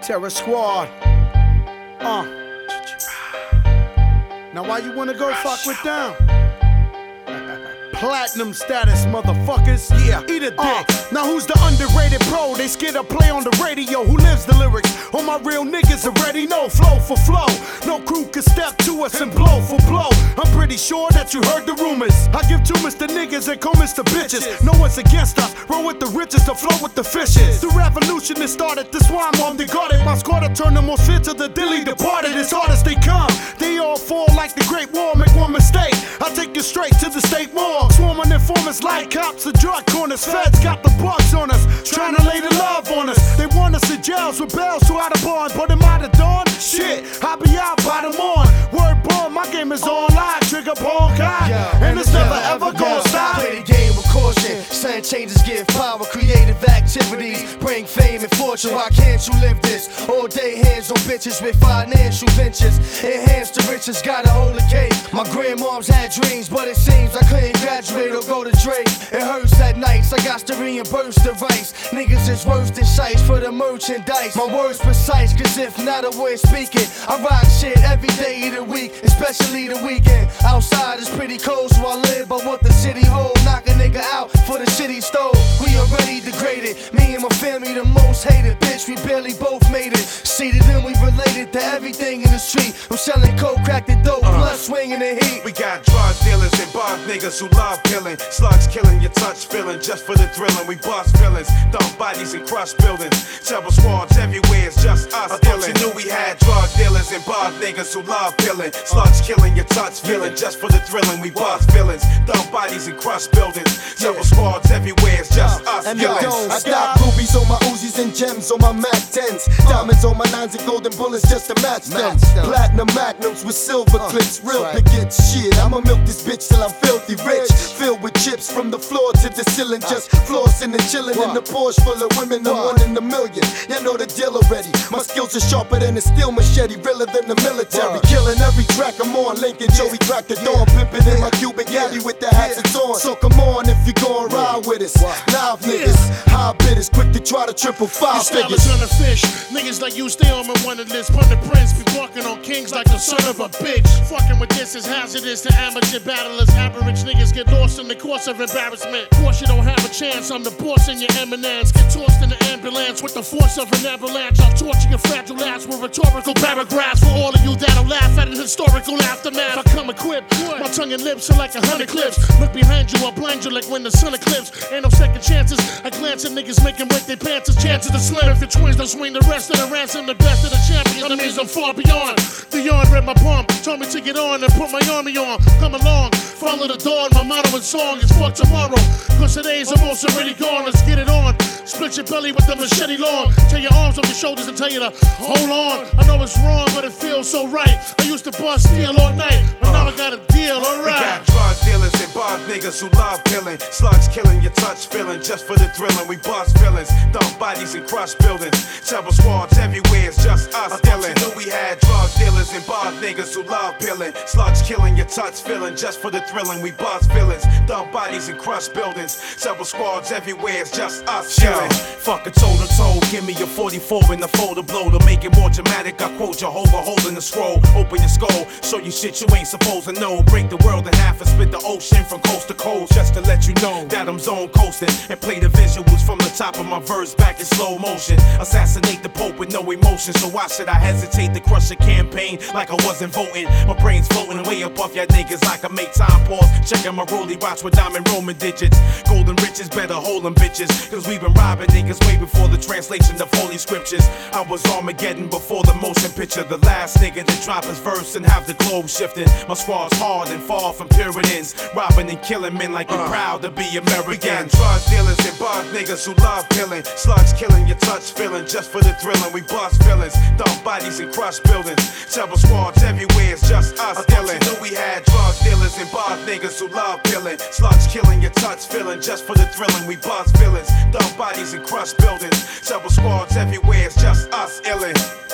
Terror Squad. Now why you wanna go fuck with them? Platinum status, motherfuckers. Yeah, eat a dick. Now who's the underrated pro? They scared to play on the radio. Who lives the lyrics? All my real niggas already know. Flow for flow. No crew can step to us and blow for blow. I'm pretty sure that you heard the rumors. I give two Mr. Niggas and call Mr. Bitches. No one's against us. Roll with the richest, to flow with the fishes. The revolution that started. This why I'm on the guarded. My squad to turn the most fit to the dilly departed. As hard as they come, they all fall like the Great Wall. Make one mistake, I take you straight to the state morgue. Swarming informers like cops, the drug corners. Feds got the bugs on us, trying to lay the love on us. They want us in jails with bells to out of bond, but am I the dawn? Shit, I'll be out by the morn. Word born, my game is online. Trigger ball guy, and it's never ever gonna stop. Play the game with caution. Sudden changes give power, creative activities bring fame and fortune. Why can't you live this? All day hands on bitches with financial ventures. Enhance the riches, gotta hold a cake. My grandmoms had dreams, but it seems I couldn't graduate or go to trade. It hurts at nights, I got to reimburse the rights. Niggas is worse than shites for the merchandise. My words precise, cause if not a word speaking, I rock shit every day of the week, especially the weekend. Outside is pretty cold, so I live by what the city hold. Knock a nigga out for the shit he stole. We already degraded, me and my family the most hated. Bitch, we barely both made it. Seated and we related to everything in the street. I'm selling coke, crack the dope, blood swinging the heat. We got drug dealers and bug niggas who love killing. Slugs killing your touch feeling just for the thrilling. We bust feelings, dump bodies and crush buildings. Several squads everywhere, it's just us. I thought you knew we had drug dealers and bug niggas who love killing. Slugs killing your touch feeling just for the thrilling. We bust feelings, dump bodies and crush buildings. Several squads everywhere, it's just us. And I got rubies on my Uzis and gems on my Mac 10s. Diamonds on my 9s and golden bullets just to match them. Platinum magnums with silver clips, real to get shit. I'ma milk this bitch till I'm filthy rich. Filled with chips from the floor to the ceiling. Just flossing and chilling in the Porsche full of women. I'm one in a million. You know the deal already. My skills are sharper than a steel machete, realer than the military. Killing every track I'm on. Lincoln Joey crack the dawn, pimping in my Cuban caddy with the hats it's on. So come on if you gon' ride with us. Live niggas, high bidders, quick to try to triple five figures. Ton of fish. Niggas like you stay on my wanted list. Pun the prince, be walking on kings like the son of a bitch. Fucking with this is hazardous to amateur battlers. Average niggas get lost in the course of embarrassment. Course you don't have a chance. I'm the boss in your eminence. Get tossed in the ambulance with the force of an avalanche. I'll torture your fragile ass with rhetorical paragraphs for all of you that'll laugh at an historical aftermath. I come equipped. My tongue and lips are like 100 clips. Look behind you, I'll blind you like when the sun eclipses. Ain't no second chances. I glance at niggas making wet their pants. Chances to slim. If your twins don't swing the rest of the ransom, the best of the champions. Enemies I'm far beyond. Beyond read my palm. Told me to get on and put my army on. Come along, follow the dawn. My motto and song is fuck tomorrow. Cause today's almost already gone. Let's get it on. Split your belly with the machete long. Tear your arms off your shoulders and tell you to hold on. I know it's wrong, but it feels so right. I used to bust steel all night, but now I got a deal, alright. We got drug dealers and bug niggas who love killing. Slugs killing your touch feeling just for the thrilling. We bust feelings, dump bodies and crush buildings. Several squads everywhere, it's just us dealing. Knew we had drug dealers and bug niggas who love killing. Slugs killing your touch feeling just for the thrilling. We bust feelings, dump bodies and crush buildings. Several squads everywhere, it's just us chilling. Fuck a toe-to-toe, give me your 44 in the folder blow. To make it more dramatic, I quote Jehovah holding the scroll. Open your skull, show you shit you ain't supposed to know. Break the world in half and split the ocean from coast to coast. Just to let you know that I'm zone coasting. And play the visuals from the top of my verse back in slow motion. Assassinate the Pope with no emotion. So why should I hesitate to crush a campaign like I wasn't voting? My brain's floating way above y'all niggas. I can make time pause. Checking my rollie watch with diamond Roman digits. Golden riches, better hold them bitches. Cause we've been robbing niggas way before the translation of holy scriptures. I was Armageddon before the motion picture. The last nigga to drop his verse and have the globe shifting. My squad's hard and far from Puritans. Robbing and killing men like we're proud to be American. We got drug dealers and bug niggas who love killing. Slugs killing your touch feeling just for the thrilling. We bust feelings, dump bodies and crush buildings. Several squads everywhere, it's just us dealing. Knew we had drug dealers and bug niggas who love killing. Slugs killing your touch feeling just for the thrilling. We bust feelings, dump bodies and crush buildings. Several squads everywhere, it's just us illin'.